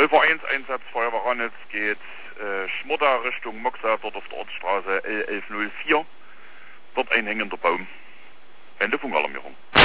041 Feuerwehr Ranitz geht Schmudda Richtung Moxa, dort auf der Ortsstraße L1104. Dort ein hängender Baum. Ende Funkalarmierung.